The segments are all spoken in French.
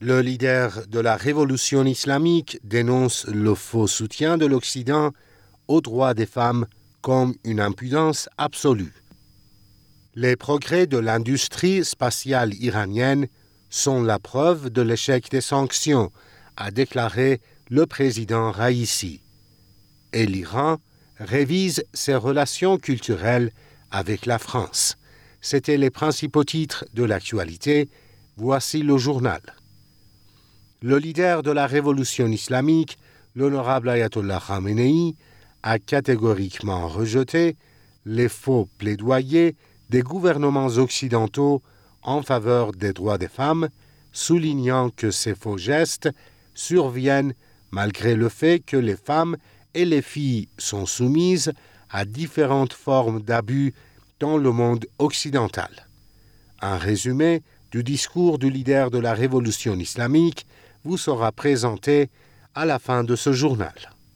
Le leader de la révolution islamique dénonce le faux soutien de l'Occident aux droits des femmes comme une impudence absolue. Les progrès de l'industrie spatiale iranienne sont la preuve de l'échec des sanctions, a déclaré le président Raïssi. Et l'Iran révise ses relations culturelles avec la France. C'étaient les principaux titres de l'actualité. Voici le journal. Le leader de la révolution islamique, l'honorable Ayatollah Khamenei, a catégoriquement rejeté les faux plaidoyers des gouvernements occidentaux en faveur des droits des femmes, soulignant que ces faux gestes surviennent malgré le fait que les femmes et les filles sont soumises à différentes formes d'abus dans le monde occidental. Un résumé du discours du leader de la révolution islamique vous sera présenté à la fin de ce journal.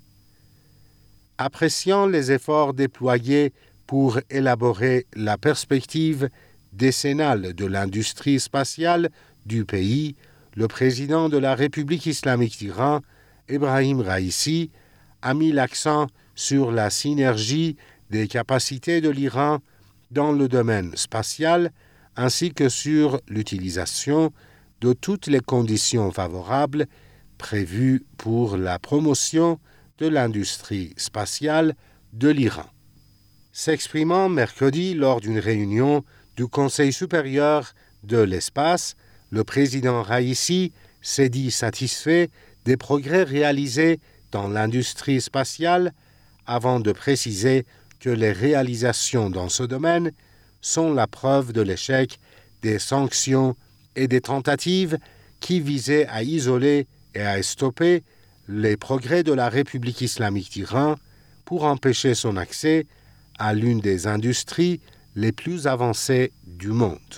Appréciant les efforts déployés pour élaborer la perspective décennale de l'industrie spatiale du pays, le président de la République islamique d'Iran, Ebrahim Raïssi, a mis l'accent sur la synergie des capacités de l'Iran dans le domaine spatial ainsi que sur l'utilisation de toutes les conditions favorables prévues pour la promotion de l'industrie spatiale de l'Iran. S'exprimant mercredi lors d'une réunion du Conseil supérieur de l'espace, le président Raïssi s'est dit satisfait des progrès réalisés dans l'industrie spatiale avant de préciser que les réalisations dans ce domaine sont la preuve de l'échec des sanctions et des tentatives qui visaient à isoler et à stopper les progrès de la République islamique d'Iran pour empêcher son accès à l'une des industries les plus avancées du monde.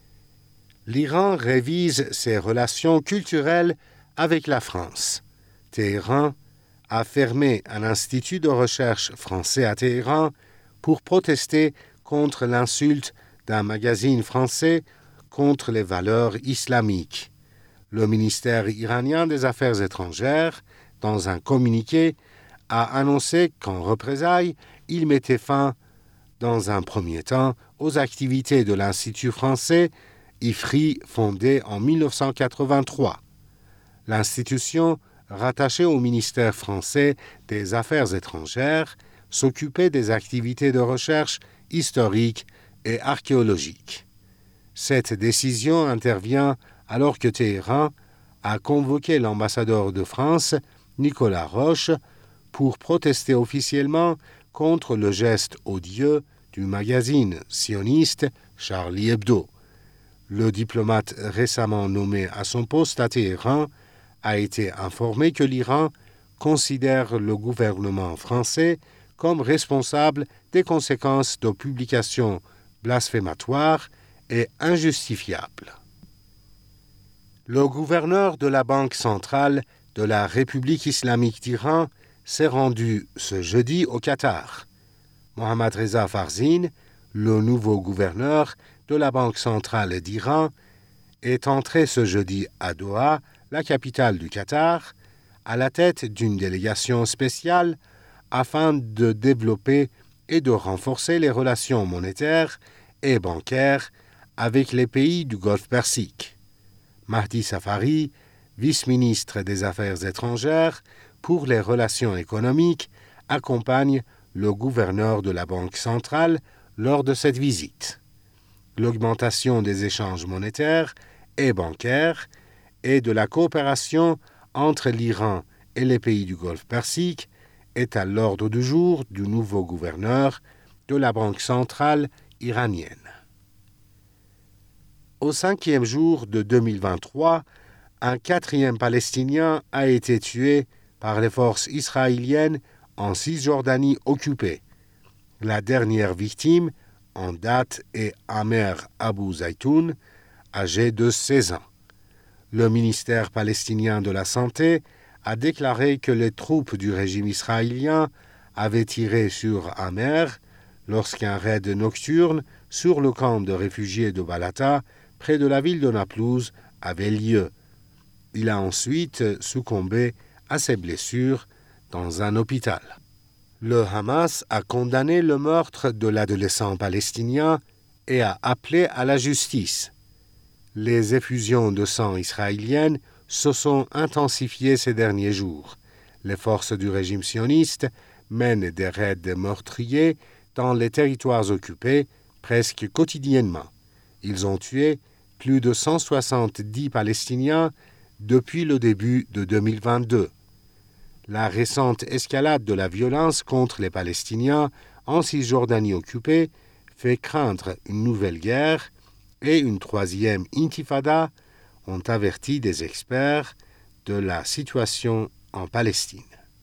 L'Iran révise ses relations culturelles avec la France. Téhéran a fermé un institut de recherche français à Téhéran pour protester contre l'insulte d'un magazine français contre les valeurs islamiques. Le ministère iranien des Affaires étrangères, dans un communiqué, a annoncé qu'en représailles, il mettait fin, dans un premier temps, aux activités de l'Institut français IFRI fondé en 1983. L'institution, rattachée au ministère français des Affaires étrangères, s'occupait des activités de recherche historique et archéologique. Cette décision intervient alors que Téhéran a convoqué l'ambassadeur de France, Nicolas Roche, pour protester officiellement contre le geste odieux du magazine sioniste Charlie Hebdo. Le diplomate récemment nommé à son poste à Téhéran a été informé que l'Iran considère le gouvernement français comme responsable des conséquences de publications blasphématoires et injustifiables. Le gouverneur de la Banque centrale de la République islamique d'Iran s'est rendu ce jeudi au Qatar. Mohammad Reza Farzin, le nouveau gouverneur de la Banque centrale d'Iran, est entré ce jeudi à Doha, la capitale du Qatar, à la tête d'une délégation spéciale afin de développer et de renforcer les relations monétaires et bancaires avec les pays du Golfe Persique. Mahdi Safari, vice-ministre des Affaires étrangères pour les relations économiques, accompagne le gouverneur de la Banque centrale lors de cette visite. L'augmentation des échanges monétaires et bancaires et de la coopération entre l'Iran et les pays du Golfe Persique est à l'ordre du jour du nouveau gouverneur de la Banque centrale iranienne. Au 5e jour de 2023, un 4e Palestinien a été tué par les forces israéliennes en Cisjordanie occupée. La dernière victime en date est Amer Abou Zaitoun, âgé de 16 ans. Le ministère palestinien de la Santé a déclaré que les troupes du régime israélien avaient tiré sur Amer lorsqu'un raid nocturne sur le camp de réfugiés de Balata, près de la ville de Naplouse, avait lieu. Il a ensuite succombé à ses blessures dans un hôpital. Le Hamas a condamné le meurtre de l'adolescent palestinien et a appelé à la justice. Les effusions de sang israéliennes se sont intensifiées ces derniers jours. Les forces du régime sioniste mènent des raids meurtriers dans les territoires occupés presque quotidiennement. Ils ont tué plus de 170 Palestiniens depuis le début de 2022. La récente escalade de la violence contre les Palestiniens en Cisjordanie occupée fait craindre une nouvelle guerre et une troisième intifada, ont averti des experts de la situation en Palestine.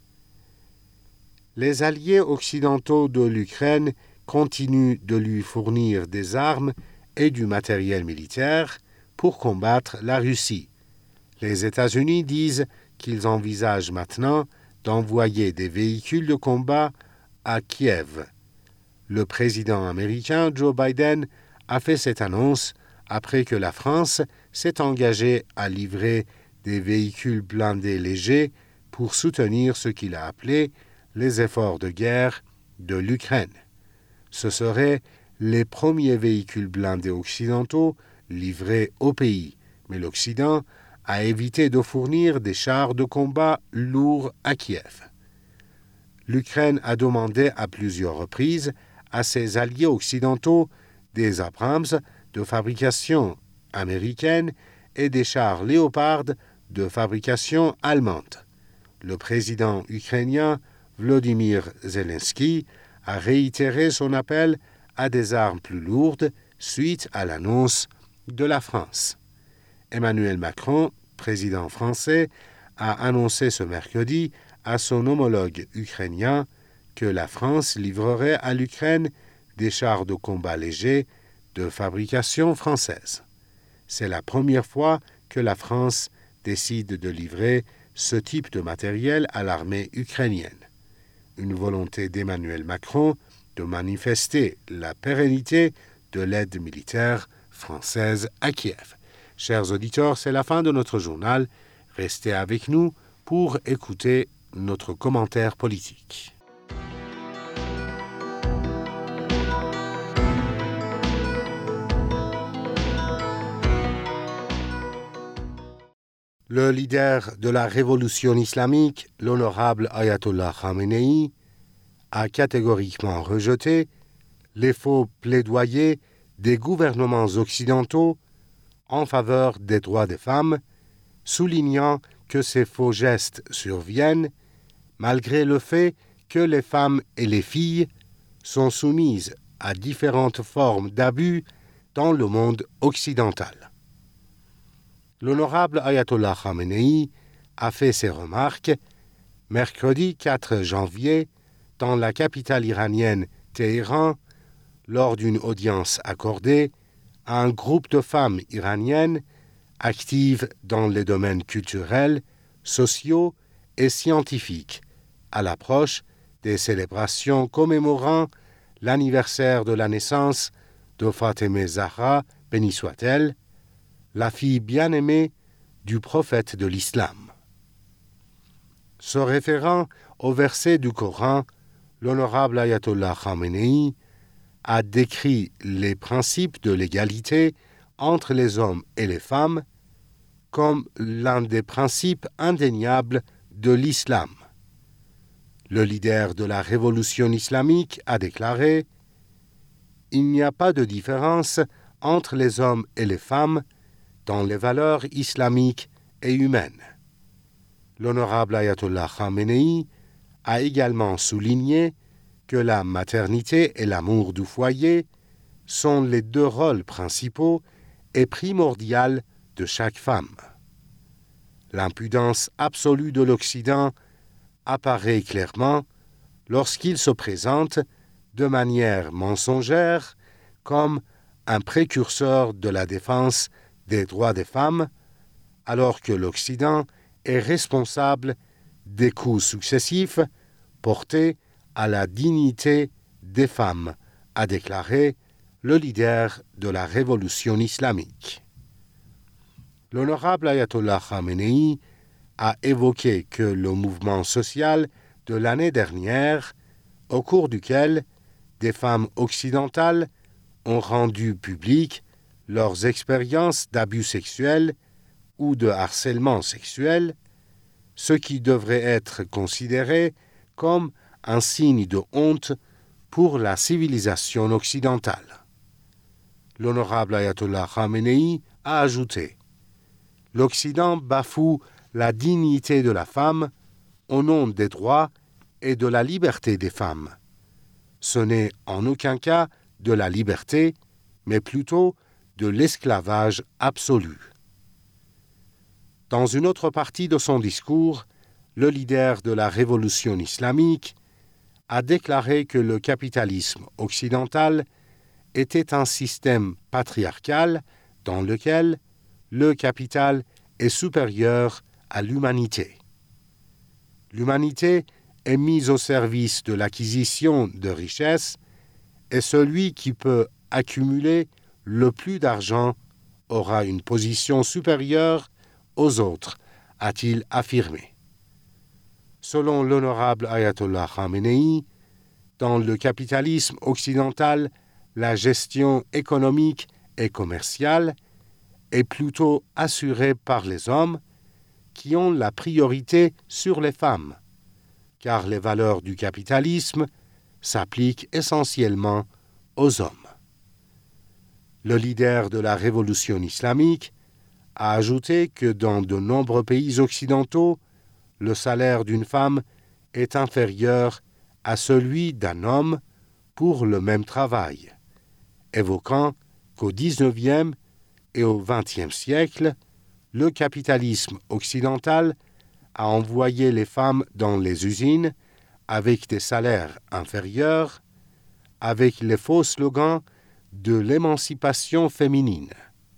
Les alliés occidentaux de l'Ukraine continuent de lui fournir des armes et du matériel militaire pour combattre la Russie. Les États-Unis disent qu'ils envisagent maintenant d'envoyer des véhicules de combat à Kiev. Le président américain Joe Biden a fait cette annonce après que la France s'est engagée à livrer des véhicules blindés légers pour soutenir ce qu'il a appelé les efforts de guerre de l'Ukraine. Ce seraient les premiers véhicules blindés occidentaux livrés au pays, mais l'Occident a évité de fournir des chars de combat lourds à Kiev. L'Ukraine a demandé à plusieurs reprises à ses alliés occidentaux des Abrams de fabrication américaine et des chars Léopard de fabrication allemande. Le président ukrainien Volodymyr Zelensky a réitéré son appel à des armes plus lourdes suite à l'annonce de la France. Emmanuel Macron, président français, a annoncé ce mercredi à son homologue ukrainien que la France livrerait à l'Ukraine des chars de combat légers de fabrication française. C'est la première fois que la France décide de livrer ce type de matériel à l'armée ukrainienne. Une volonté d'Emmanuel Macron de manifester la pérennité de l'aide militaire française à Kiev. Chers auditeurs, c'est la fin de notre journal. Restez avec nous pour écouter notre commentaire politique. Le leader de la révolution islamique, l'honorable Ayatollah Khamenei, a catégoriquement rejeté les faux plaidoyers des gouvernements occidentaux en faveur des droits des femmes, soulignant que ces faux gestes surviennent malgré le fait que les femmes et les filles sont soumises à différentes formes d'abus dans le monde occidental. L'honorable Ayatollah Khamenei a fait ces remarques mercredi 4 janvier dans la capitale iranienne Téhéran lors d'une audience accordée à un groupe de femmes iraniennes actives dans les domaines culturels, sociaux et scientifiques à l'approche des célébrations commémorant l'anniversaire de la naissance de Fatemeh Zahra, bénie soit-elle, la fille bien-aimée du prophète de l'islam. Se référant au verset du Coran, l'honorable Ayatollah Khamenei a décrit les principes de l'égalité entre les hommes et les femmes comme l'un des principes indéniables de l'islam. Le leader de la révolution islamique a déclaré « Il n'y a pas de différence entre les hommes et les femmes dans les valeurs islamiques et humaines. » L'honorable Ayatollah Khamenei a également souligné que la maternité et l'amour du foyer sont les deux rôles principaux et primordiaux de chaque femme. L'impudence absolue de l'Occident apparaît clairement lorsqu'il se présente de manière mensongère comme un précurseur de la défense des droits des femmes, alors que l'Occident est responsable des coups successifs portés à la dignité des femmes, a déclaré le leader de la révolution islamique. L'honorable Ayatollah Khamenei a évoqué que le mouvement social de l'année dernière, au cours duquel des femmes occidentales ont rendu publiques leurs expériences d'abus sexuels ou de harcèlement sexuel, ce qui devrait être considéré comme un signe de honte pour la civilisation occidentale. L'honorable Ayatollah Khamenei a ajouté « L'Occident bafoue la dignité de la femme au nom des droits et de la liberté des femmes. Ce n'est en aucun cas de la liberté, mais plutôt de l'esclavage absolu. » Dans une autre partie de son discours, le leader de la révolution islamique a déclaré que le capitalisme occidental était un système patriarcal dans lequel le capital est supérieur à l'humanité. L'humanité est mise au service de l'acquisition de richesses et celui qui peut accumuler le plus d'argent aura une position supérieure aux autres, a-t-il affirmé. Selon l'honorable Ayatollah Khamenei, dans le capitalisme occidental, la gestion économique et commerciale est plutôt assurée par les hommes qui ont la priorité sur les femmes, car les valeurs du capitalisme s'appliquent essentiellement aux hommes. Le leader de la révolution islamique a ajouté que dans de nombreux pays occidentaux, le salaire d'une femme est inférieur à celui d'un homme pour le même travail, évoquant qu'au XIXe et au XXe siècle, le capitalisme occidental a envoyé les femmes dans les usines avec des salaires inférieurs, avec les faux slogans de l'émancipation féminine.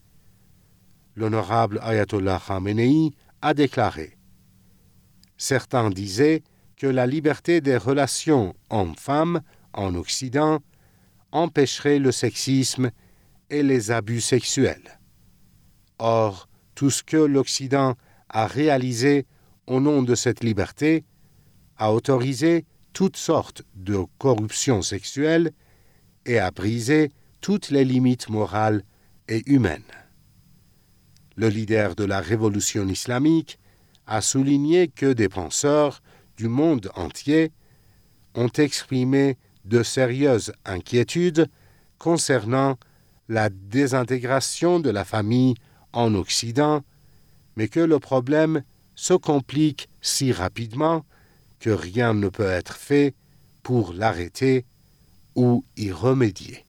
L'honorable Ayatollah Khamenei a déclaré « Certains disaient que la liberté des relations hommes-femmes en Occident empêcherait le sexisme et les abus sexuels. Or, tout ce que l'Occident a réalisé au nom de cette liberté a autorisé toutes sortes de corruption sexuelle et a brisé toutes les limites morales et humaines. » Le leader de la révolution islamique a souligné que des penseurs du monde entier ont exprimé de sérieuses inquiétudes concernant la désintégration de la famille en Occident, mais que le problème se complique si rapidement que rien ne peut être fait pour l'arrêter ou y remédier.